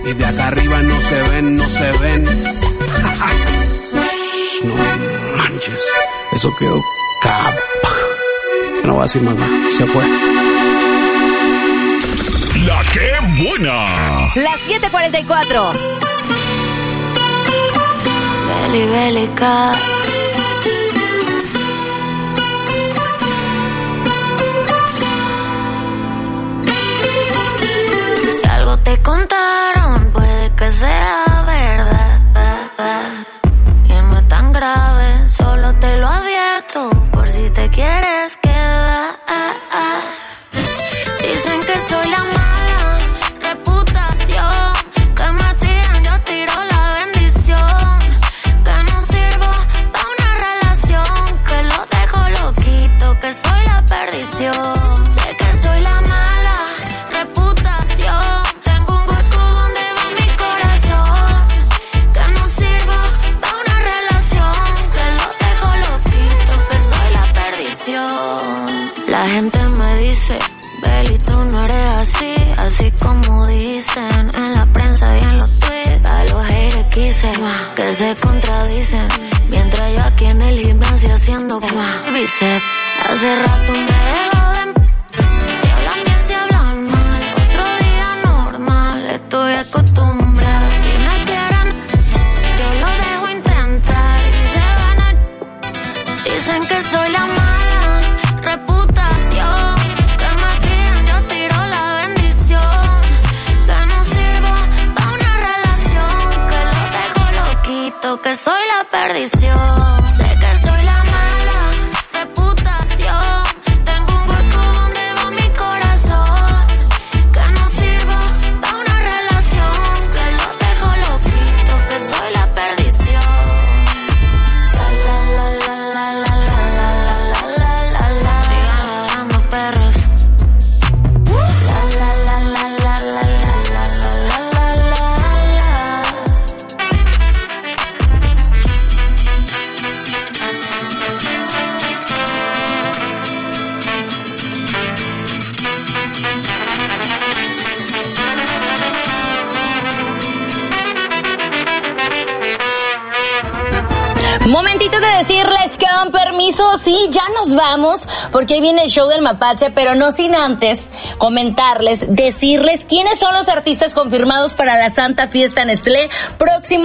Y de acá arriba no se ven, no se ven. No manches, eso quedó no voy a decir más nada, se fue. La que buena. Las 7:44. Bélica. Si algo te contaron, puede que sea verdad. Y no es tan grave, solo te lo advierto, por si te quieres quedar. Dicen que soy la mala reputación, que me tiran, yo tiro la bendición, que no sirvo pa' una relación, que lo dejo loquito, que soy la perdición. Sé que soy la mala reputación, tengo un hueco donde va mi corazón, que no sirvo pa' una relación, que lo dejo loquito, que soy la perdición. La gente me dice, Beli, tú no eres así, así como dicen en la prensa y en los tweets. A los haters quise que se contradicen, mientras yo aquí en el gimnasio haciendo bíceps. Hace rato me dejo de si hablan bien, si hablan mal, otro día normal, estoy acostumbrada. Si me quieren, yo lo dejo intentar y se van a... Dicen que soy la mala reputación, que me tiran, yo tiro la bendición, que no sirvo pa' una relación, que lo dejo loquito, que soy la perdición. Sé que soy la mala reputación, tengo un hueco donde va mi corazón, que no sirvo pa' una relación, que lo dejo loquito, que soy la perdición. La la la la la la la la la la la. Sigan ladrando perros. La la la la la la la la la la la. Momentito de decirles que con permiso, sí, ya nos vamos, porque ahí viene el show del Mapache, pero no sin antes comentarles, decirles quiénes son los artistas confirmados para la Santa Fiesta Nestlé próximo